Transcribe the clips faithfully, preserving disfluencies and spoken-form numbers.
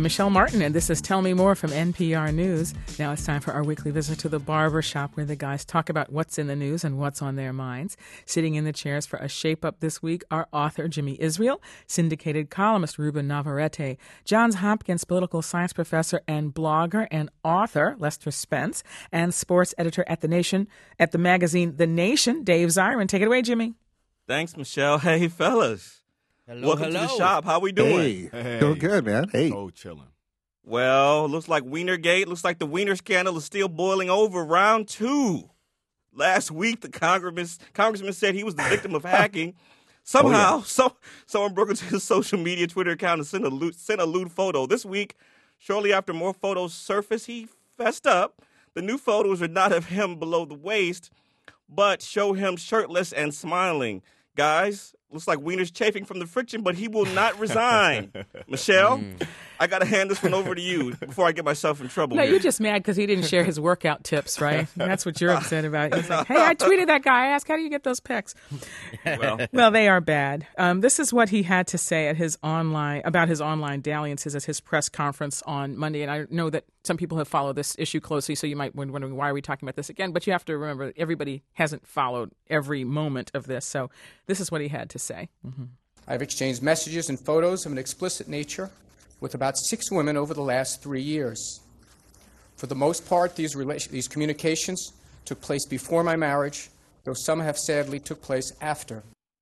Michelle Martin, and this is Tell Me More from N P R News. Now it's time for our weekly visit to the barber shop, where the guys talk about what's in the news and what's on their minds. Sitting in the chairs for a shape-up this week are author Jimmy Israel, syndicated columnist Ruben Navarrete, Johns Hopkins political science professor and blogger and author Lester Spence, and sports editor at the Nation, at the magazine The Nation, Dave Zirin. Take it away, Jimmy. Thanks, Michelle. Hey, fellas. Hello, Welcome hello. to the shop. How we doing? Hey, hey. Doing good, man. Hey. Oh, chilling. Well, looks like Wienergate. Looks like the Wiener scandal is still boiling over. Round two. Last week, the congressman, congressman said he was the victim of hacking. Somehow, oh, yeah. so, someone broke into his social media Twitter account and sent a, lewd, sent a lewd photo. This week, shortly after more photos surfaced, he fessed up. The new photos are not of him below the waist, but show him shirtless and smiling. Guys, looks like Wiener's chafing from the friction, but he will not resign. Michelle, mm. I got to hand this one over to you before I get myself in trouble. No, here. you're just mad because he didn't share his workout tips, right? That's what you're upset about. He's like, hey, I tweeted that guy. I asked, how do you get those pecs? Well, well they are bad. Um, this is what he had to say at his online about his online dalliances at his press conference on Monday. And I know that some people have followed this issue closely, so you might be wondering, why are we talking about this again? But you have to remember, everybody hasn't followed every moment of this. So this is what he had to say. Mm-hmm. I've exchanged messages and photos of an explicit nature with about six women over the last three years. For the most part, these, rela- these communications took place before my marriage, though some have sadly took place after.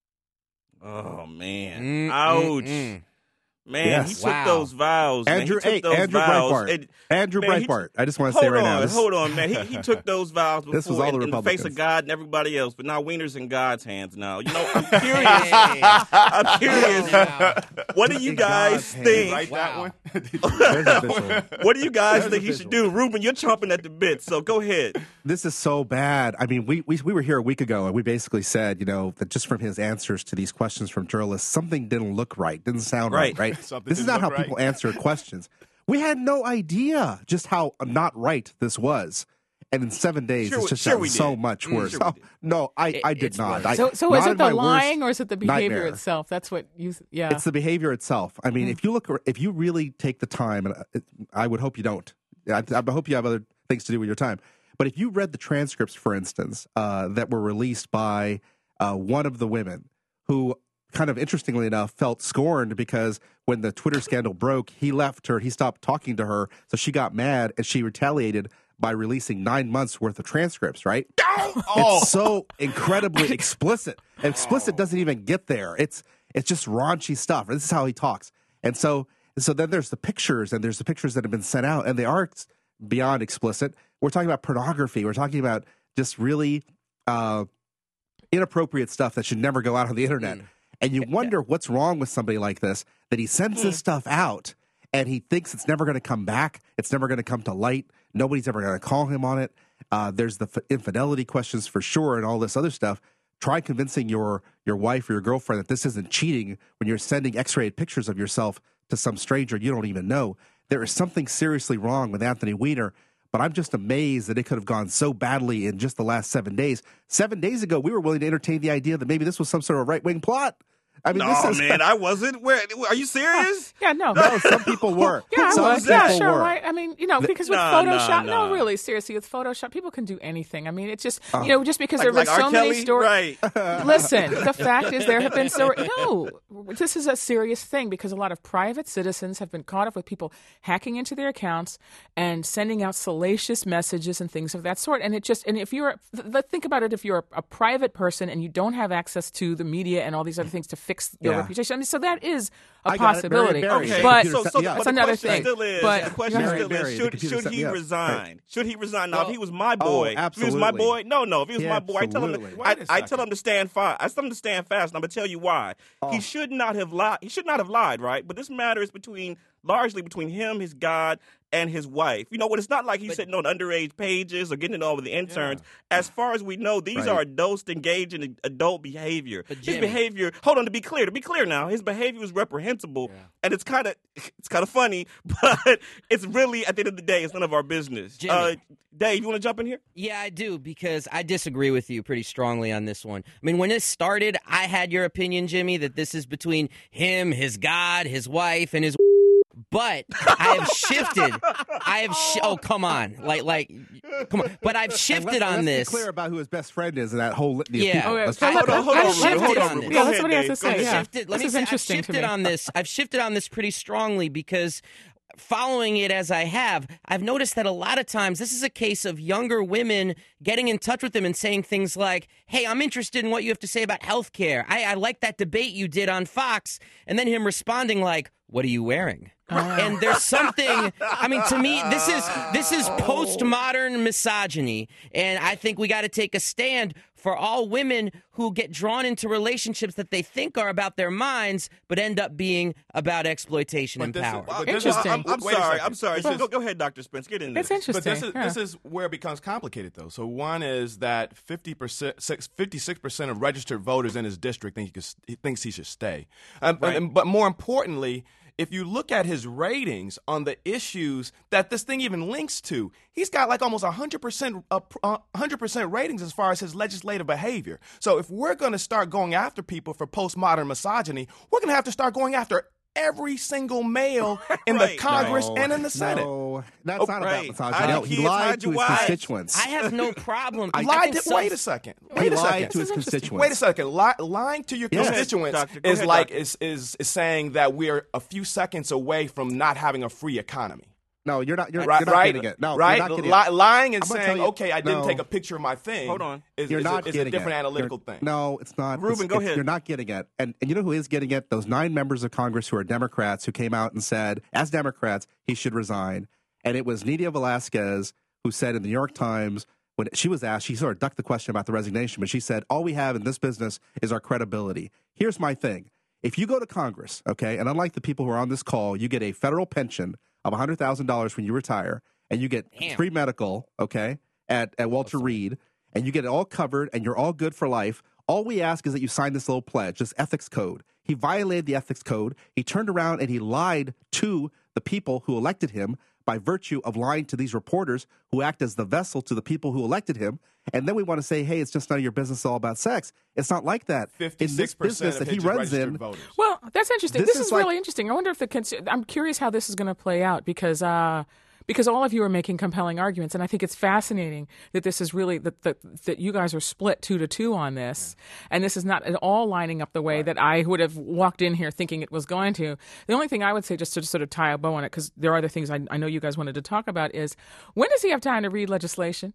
Oh, man. Mm, Ouch. Mm, mm. Man, yes. he took Wow. those vows. Andrew, man. He took hey, those Andrew vows. Breitbart. And, Andrew man, he Breitbart. T- I just want to hold say right on, now. This, hold on, man. He, he took those vows before This was all the in, in the face of Republicans. God and everybody else, but now Wiener's in God's hands now. You know, I'm curious. I'm curious. Wow. What do you In guys God's hands. think? Write that Wow. one? There's official. What do you guys There's think he official. should do? Ruben, you're chomping at the bit, so go ahead. This is so bad. I mean, we, we we were here a week ago, and we basically said, you know, that just from his answers to these questions from journalists, something didn't look right, didn't sound right, Right. right? Something This is didn't not how look right. people answer questions. We had no idea just how not right this was. And in seven days, Sure it's we- just sure gotten we so did. much Mm, worse. sure we oh, did. no, I, It- I did it's not. worse. I, So, so not is in it the my worst lying or is it the behavior nightmare. itself? That's what you, yeah. It's the behavior itself. I mean, if you look, if you really take the time, and it, I would hope you don't. I, I hope you have other things to do with your time. But if you read the transcripts, for instance, uh, that were released by uh, one of the women, who kind of interestingly enough felt scorned because when the Twitter scandal broke, he left her, he stopped talking to her, so she got mad and she retaliated by releasing nine months worth of transcripts. Right? Oh. It's so incredibly explicit. And explicit doesn't even get there. It's it's just raunchy stuff. This is how he talks. And so so then there's the pictures, and there's the pictures that have been sent out, and they are ex- beyond explicit. We're talking about pornography. We're talking about just really uh, inappropriate stuff that should never go out on the internet. Mm. And you wonder what's wrong with somebody like this, that he sends this stuff out and he thinks it's never going to come back. It's never going to come to light. Nobody's ever going to call him on it. Uh, there's the f- infidelity questions for sure and all this other stuff. Try convincing your your wife or your girlfriend that this isn't cheating when you're sending X-rayed pictures of yourself to some stranger you don't even know. There is something seriously wrong with Anthony Weiner, but I'm just amazed that it could have gone so badly in just the last seven days. Seven days ago, we were willing to entertain the idea that maybe this was some sort of right-wing plot. I mean, No, this is, man, I wasn't. Where are you serious? yeah, no. no, some people were. Yeah, I some was. people Yeah, sure, were. right? I mean, you know, because with Nah, Photoshop, nah, no, nah. really, seriously, with Photoshop, people can do anything. I mean, it's just, you know, just because Like, there have like been so R. many Kelly? stories. Right. Listen, the fact is there have been so no. This is a serious thing because a lot of private citizens have been caught up with people hacking into their accounts and sending out salacious messages and things of that sort. And it just and if you're th- think about it, if you're a, a private person and you don't have access to the media and all these other things to fix your Yeah. reputation, I mean, so that is a I got it. Mary possibility. Berry, Okay, But so, so yeah. but That's the another question thing. still is, But- the question Mary still Berry, is, the should, computer should set he me up. resign? Right. Should he resign? Now, Well- if he was my Oh, boy, if he was my absolutely. boy, no, no, if he was my boy, I tell him, to, Absolutely. I, Wait a I tell second. him to stand fast. I tell him to stand fast, and I'm gonna tell you why. Oh. He should not have lied. He should not have lied, right? But this matter is between largely between him, his God, and his wife. You know what? It's not like he's But- sitting on underage pages or getting it on with the interns. As far as we know, these Right. are adults engaging in adult behavior. But His Jimmy- behavior. Hold on, to be clear, to be clear now, his behavior was reprehensible, Yeah. and it's kind of it's kind of funny, but it's really at the end of the day, it's none of our business. Jimmy. Uh, Dave, you want to jump in here? Yeah, I do, because I disagree with you pretty strongly on this one. I mean, when this started, I had your opinion, Jimmy, that this is between him, his God, his wife, and his But I have shifted. I have. Sh- oh, come on, like, like, come on. But I've shifted let's, on let's this. Be clear about who his best friend is in that whole litany Yeah. of people. Okay, Let's so talk let- about hold on, I've hold on, shifted hold on, on Ruben. this. Yeah, Go that's ahead, what he has to Dave. say. I've Yeah. shifted. Let This me is say, interesting I've to shifted me. on this. I've shifted on this pretty strongly because following it as I have, I've noticed that a lot of times this is a case of younger women getting in touch with him and saying things like, hey, I'm interested in what you have to say about health care. I, I like that debate you did on Fox. And then him responding like, what are you wearing? And there's something, I mean, to me, this is this is postmodern misogyny. And I think we got to take a stand for all women who get drawn into relationships that they think are about their minds, but end up being about exploitation But and this is- power. but this is- Interesting. I'm, I'm Wait a sorry. second. I'm sorry. This is- Go, go ahead, Doctor Spence. Get into It's this. interesting. But this is yeah. this is where it becomes complicated, though. So one is that fifty percent, fifty-six percent of registered voters in his district think he, could, he thinks he should stay. Um, Right. and, but more importantly, if you look at his ratings on the issues that this thing even links to, he's got like almost one hundred percent, uh, one hundred percent ratings as far as his legislative behavior. So if we're going to start going after people for postmodern misogyny, we're going to have to start going after every single male in Right. the Congress No, and in the Senate. No, that's Oh, not right. about Hide misogyny. your No, he kids, lied hide to your his wives. constituents. I have no problem. I I lied think to, some- wait a second. he Wait a lied second. to his This is constituents. Wait a second. Li- lying to your Yes. constituents Doctor. Go is ahead, like Doctor. is, is is saying that we're a few seconds away from not having a free economy. No, you're not. You're, Right, you're not right, getting it. No, right. you're not getting Li- it. lying and I'm gonna saying, tell you- "Okay, I didn't no. take a picture of my thing." Hold on. Is, You're is not a, is a getting different it. analytical You're- thing. No, it's not. Ruben, It's- go it's- ahead. You're not getting it. And, and you know who is getting it? Those nine members of Congress who are Democrats who came out and said, as Democrats, he should resign. And it was Nydia Velasquez who said in the New York Times, when she was asked, she sort of ducked the question about the resignation, but she said, all we have in this business is our credibility. Here's my thing. If you go to Congress, okay, and unlike the people who are on this call, you get a federal pension of one hundred thousand dollars when you retire, and you get Damn. free medical, okay, at, at Walter Reed, and you get it all covered, and you're all good for life. All we ask is that you sign this little pledge, this ethics code. He violated the ethics code. He turned around and he lied to the people who elected him by virtue of lying to these reporters who act as the vessel to the people who elected him. And then we want to say, hey, it's just none of your business, it's all about sex. It's not like that. In Fifty-six this percent business of that he his runs registered in, voters. Well, that's interesting. This This, is is, like- really interesting. I wonder if the cons- I'm curious how this is going to play out because uh, because all of you are making compelling arguments, and I think it's fascinating that this is really that that, that you guys are split two to two on this, and this is not at all lining up the way that I would have walked in here thinking it was going to. The only thing I would say, just to sort of tie a bow on it, because there are other things I, I know you guys wanted to talk about, is when does he have time to read legislation?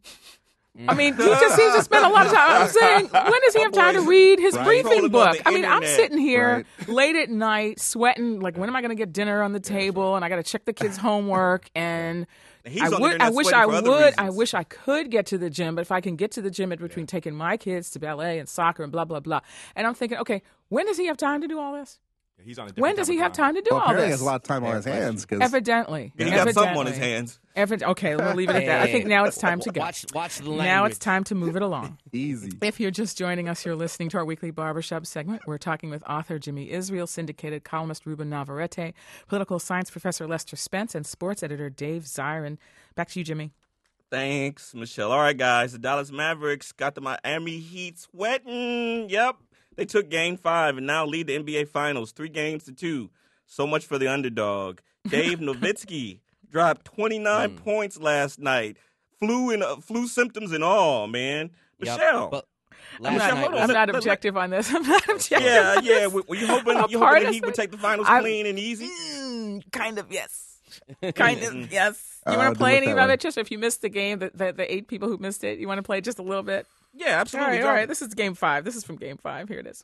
I mean, he just seems to spend a lot of time. I'm saying, when does he have time to read his Right. briefing Scrolling on book? the I mean, I'm internet. sitting here Right. late at night, sweating. Like, when am I going to get dinner on the table? And I got to check the kids' homework. And He's I on the would, internet I wish sweating I for other would, I reasons. wish I could get to the gym. But if I can get to the gym in between taking my kids to ballet and soccer and blah blah blah, and I'm thinking, okay, when does he have time to do all this? He's on a different When does type he of have time to do well, all apparently he this? has a lot of time on his hands. 'cause- Evidently, He got something on his Evidently. hands. Evid- okay, we'll leave it at that. I think now it's time to go. Watch, watch the language. Now it's time to move it along. Easy. If you're just joining us, you're listening to our weekly barbershop segment. We're talking with author Jimmy Israel, syndicated columnist Ruben Navarrete, political science professor Lester Spence, and sports editor Dave Zirin. Back to you, Jimmy. Thanks, Michelle. All right, guys. The Dallas Mavericks got the Miami Heat sweating. Yep. They took game five and now lead the N B A Finals, three games to two. So much for the underdog. Dave Nowitzki dropped twenty-nine Mm. points last night. Flu and uh, flu symptoms and all, man. Yep. Michelle. But I'm last not, Michelle, night hold on. was- I'm Let- not let- objective on this. I'm not objective. yeah, on yeah. this. Were were you hoping, A you part hoping that of he would it- take the finals I- clean and easy? Mm, kind of, yes. Kind of, yes. You Uh, want do to play it any that of way. it? Just if you missed the game, the, the, the eight people who missed it, you want to play just a little bit? Yeah, All absolutely. right, all Drop right. it. This is game five. This is from game five. Here it is.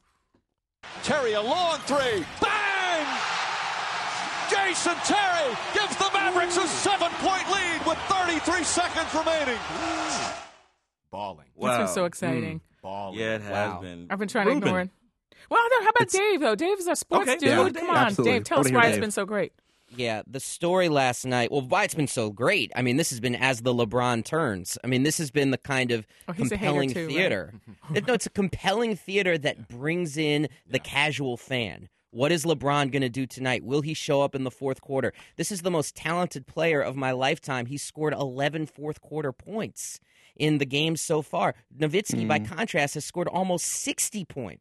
Terry, a long three. Bang! Jason Terry gives the Mavericks a seven-point lead with thirty-three seconds remaining. balling. It's Wow. been so exciting. Balling. Yeah, it has Wow. been. I've been trying Ruben. to ignore it. Well, then how about It's- Dave, though? Dave's a sports Okay, dude. yeah, Come Dave. on, Absolutely. Dave. Tell I us wanna hear why it's Dave. been so great. Yeah, the story last night. Well, why it's been so great. I mean, this has been as the LeBron turns. I mean, this has been the kind of Oh, he's a hater compelling too, right? theater. no, it's a compelling theater that brings in the casual fan. What is LeBron going to do tonight? Will he show up in the fourth quarter? This is the most talented player of my lifetime. He scored eleven fourth quarter points in the games so far. Nowitzki, by contrast, has scored almost sixty points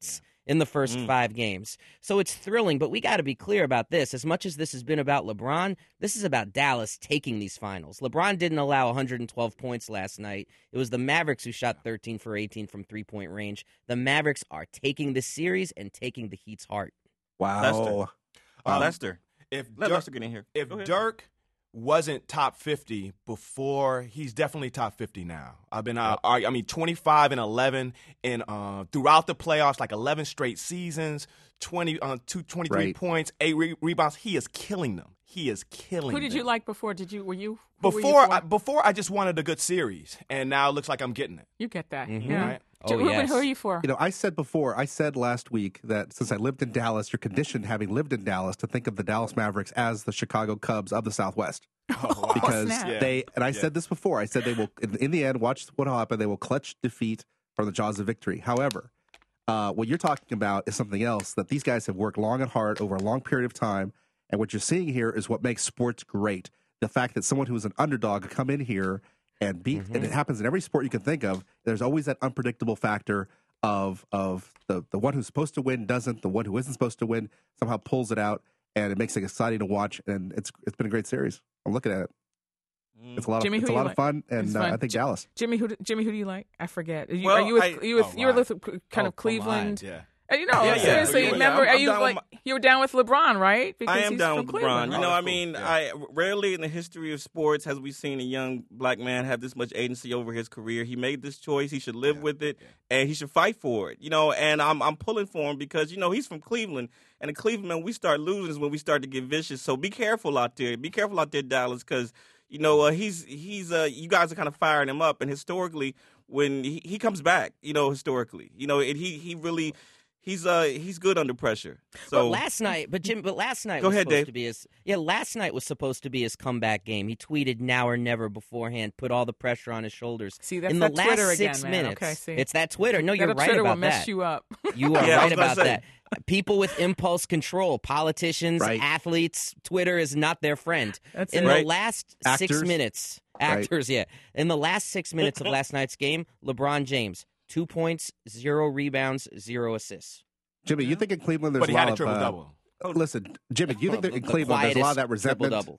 in the first Mm. five games. So it's thrilling, but we got to be clear about this. As much as this has been about LeBron, this is about Dallas taking these finals. LeBron didn't allow one hundred twelve points last night. It was the Mavericks who shot thirteen for eighteen from three-point range. The Mavericks are taking this series and taking the Heat's heart. Wow. Lester. Wow, Um, Lester. If Let Dirk, Lester get in here. if Go ahead. Dirk wasn't top fifty before, he's definitely top fifty now. I've been, uh, I mean, twenty-five and eleven in uh, throughout the playoffs, like eleven straight seasons, twenty, uh, two, twenty-three Right. points, eight re- rebounds. He is killing them. He is killing Who did them. you like before? Did you were you who were you Before, for? I, before I just wanted a good series, and now it looks like I'm getting it. You get that, Mhm. yeah. Right. Oh, Ruben, yes. who are you for? You know, I said before, I said last week that since I lived in Dallas, you're conditioned, having lived in Dallas, to think of the Dallas Mavericks as the Chicago Cubs of the Southwest. Oh, wow. Because snap. Yeah. they, and I Yeah. said this before, I said they will, in, in the end, watch what will happen. They will clutch defeat from the jaws of victory. However, uh, what you're talking about is something else that these guys have worked long and hard over a long period of time. And what you're seeing here is what makes sports great. The fact that someone who is an underdog could come in here and beat, Mm-hmm. and it happens in every sport you can think of. There's always that unpredictable factor of of the, the one who's supposed to win doesn't, the one who isn't supposed to win somehow pulls it out, and it makes it exciting to watch. And it's it's been a great series. I'm looking at it. It's a lot of Jimmy, it's who a you lot like? of fun, and It's uh, fun. I think Ji- Dallas. Jimmy, who do- Jimmy, who do you like? I forget. Are you, Well, are you with I- you with oh, you're wow. with kind Oh, of come Cleveland? on, yeah. And you know, Yeah, yeah. seriously, Yeah, remember, I'm- are I'm you down like with you were down with LeBron, right? Because I am he's down from with LeBron. Cleveland, You right? know, Oh, I that's mean, cool. I rarely in the history of sports has we seen a young black man have this much agency over his career. He made this choice. He should live Yeah, with it, and he should fight for it. You know, and I'm I'm pulling for him because you know he's from Cleveland, and in Cleveland, when we start losing is when we start to get vicious. So be careful out there. Be careful out there, Dallas, because you know uh, he's he's uh, you guys are kind of firing him up, and historically, when he, he comes back, you know, historically, you know, it, he he really. He's uh he's good under pressure. So But last night, but Jim, but last night Go was ahead, supposed Dave. to be his. Yeah, last night was supposed to be his comeback game. He tweeted "now or never" beforehand, put all the pressure on his shoulders. See, that's in the that last Twitter six again, man. minutes. Okay, see. It's that Twitter. No, you're That right Twitter about will mess that. you up. You are Yeah, I was right gonna about say. that. People with impulse control, politicians, Right. athletes, Twitter is not their friend. That's in it. the Right. last six Actors. minutes, Right. actors, yeah. In the last six minutes of last night's game, LeBron James, two points, zero rebounds, zero assists. Jimmy, you think in Cleveland there's But he a lot had a of triple uh, double. listen, Jimmy, do you think that in The Cleveland there's a lot of that quietest resentment? triple-double.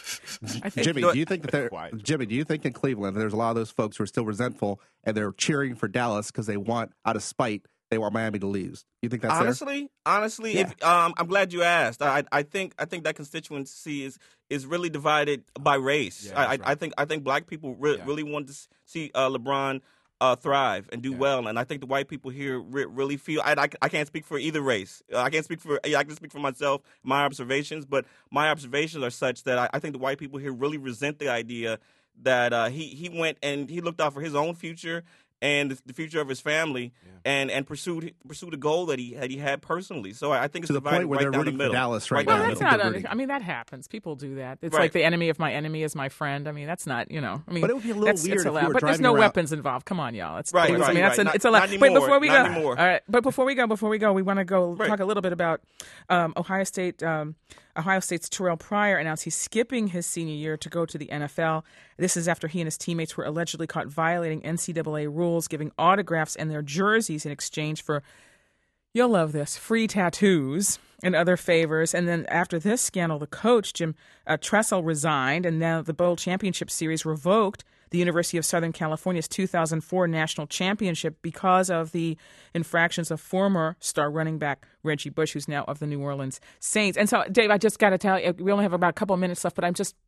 I think Jimmy, you know do you think that there, Quiet. Jimmy, do you think in Cleveland there's a lot of those folks who are still resentful and they're cheering for Dallas because they want, out of spite, they want Miami to lose? You think that's there? honestly, honestly, if um, I'm glad you asked. I I think I think that constituency is is really divided by race. Yeah, I, I that's I right. think I think black people re- Yeah. really want to s- see uh, LeBron uh, thrive and do Yeah. well, and I think the white people here re- really feel. I, I I can't speak for either race. Uh, I can't speak for I can speak for myself, my observations, but my observations are such that I, I think the white people here really resent the idea that uh, he he went and he looked out for his own future and the future of his family, and, and pursued pursued a goal that he had he had personally. So I I think it's To the divided point where right they're down the rooting for middle. Dallas right Well, now. that's They're not. rooting. Un- I mean, that happens. People do that. It's Right. like the enemy of my enemy is my friend. I mean, that's not. You know. I mean, But it would be a little that's, weird it's if you allowed. were But there's driving no around- weapons involved. Come on, y'all. It's Right, please. I right, mean, that's right. an, it's Not- allowed. not Wait, anymore. before we Not go. anymore. All right, but before we go, before we go, we want to go Right. talk a little bit about um, Ohio State. Um, Ohio State's Terrell Pryor announced he's skipping his senior year to go to the N F L. This is after he and his teammates were allegedly caught violating N C double A rules, giving autographs and their jerseys in exchange for, you'll love this, free tattoos and other favors. And then after this scandal, the coach, Jim uh, Tressel, resigned, and now the Bowl Championship Series revoked the University of Southern California's two thousand four national championship because of the infractions of former star running back Reggie Bush, who's now of the New Orleans Saints. And so, Dave, I just got to tell you, we only have about a couple of minutes left, but I'm just,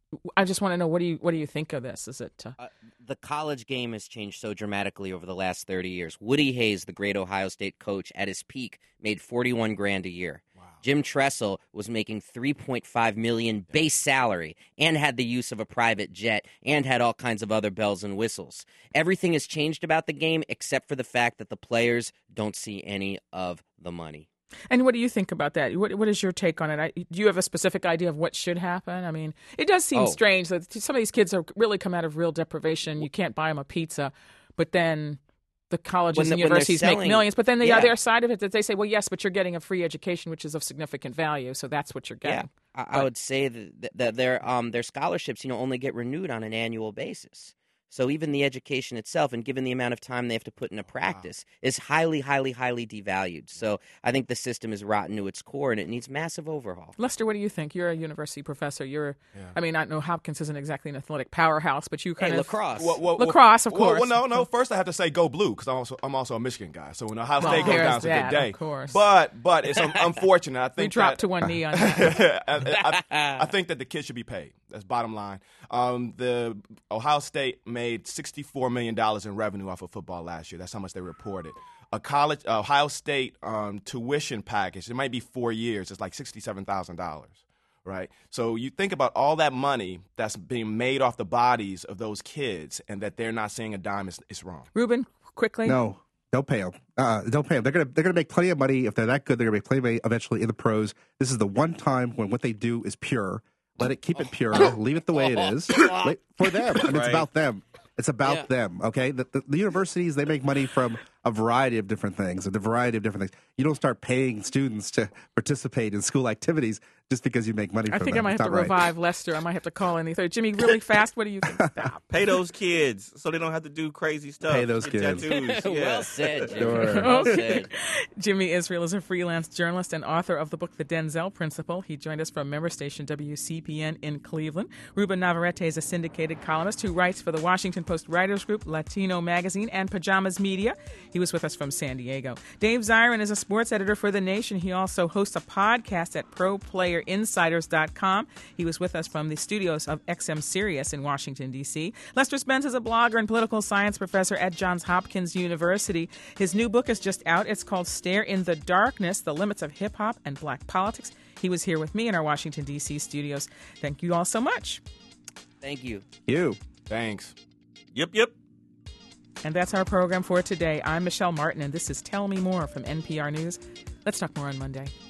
I just want to know, what do you, what do you think of this? Is it? Uh, Uh, the college game has changed so dramatically over the last thirty years. Woody Hayes, the great Ohio State coach, at his peak made forty-one grand a year. Jim Tressel was making three point five million dollars base salary and had the use of a private jet and had all kinds of other bells and whistles. Everything has changed about the game except for the fact that the players don't see any of the money. And what do you think about that? What What is your take on it? I, do you have a specific idea of what should happen? I mean, it does seem Oh. strange that some of these kids are really come out of real deprivation. You can't buy them a pizza, but then the colleges When the- and when they're universities make selling- millions. But then the Yeah. other side of it, that they say, well, yes, but you're getting a free education, which is of significant value, so that's what you're getting. I, I would say that, that their um their scholarships, you know, only get renewed on an annual basis. So even the education itself, and given the amount of time they have to put into practice, wow. is highly, highly, highly devalued. So I think the system is rotten to its core, and it needs massive overhaul. Lester, what do you think? You're a university professor. You're, yeah. I mean, I know Hopkins isn't exactly an athletic powerhouse, but you kind hey, of lacrosse, well, well, lacrosse, of well, course. Well, no, no. First, I have to say go blue because I'm also I'm also a Michigan guy. So when Ohio State well, goes down, it's a that, good day. Of course. But but it's um, unfortunate. I think we dropped that, to one knee on that. I, I, I think that the kids should be paid. That's bottom line. Um, the Ohio State made sixty-four million dollars in revenue off of football last year. That's how much they reported. A college uh, Ohio State um, tuition package, it might be four years, it's like sixty-seven thousand dollars, right? So you think about all that money that's being made off the bodies of those kids and that they're not seeing a dime, it's, it's wrong. Ruben, quickly. No, don't pay them. Uh, don't pay them. They're gonna they're gonna make plenty of money if they're that good. They're gonna make plenty of money eventually in the pros. This is the one time when what they do is pure. Let it keep it pure. Leave it the way it is Wait, for them. I mean, it's Right. about them. It's about Yeah. them. Okay, the, the, the universities, they make money from a variety of different things, a variety of different things. You don't start paying students to participate in school activities just because you make money. I from think them. I might It's have to not right. revive Lester. I might have to call in the third. Jimmy, really fast. What do you think? Stop. Pay those kids so they don't have to do crazy stuff. Pay those Get kids. tattoos. Yeah. Well said, Jimmy. Sure. Well said. Jimmy Israel is a freelance journalist and author of the book The Denzel Principle. He joined us from member station W C P N in Cleveland. Ruben Navarrete is a syndicated columnist who writes for the Washington Post Writers Group, Latino Magazine, and Pajamas Media. He was with us from San Diego. Dave Zirin is a sports editor for The Nation. He also hosts a podcast at pro player insiders dot com. He was with us from the studios of X M Sirius in Washington, D C. Lester Spence is a blogger and political science professor at Johns Hopkins University. His new book is just out. It's called Stare in the Darkness, The Limits of Hip Hop and Black Politics. He was here with me in our Washington, D C studios. Thank you all so much. Thank you. You. Thanks. Yep, yep. And that's our program for today. I'm Michelle Martin, and this is Tell Me More from N P R News. Let's talk more on Monday.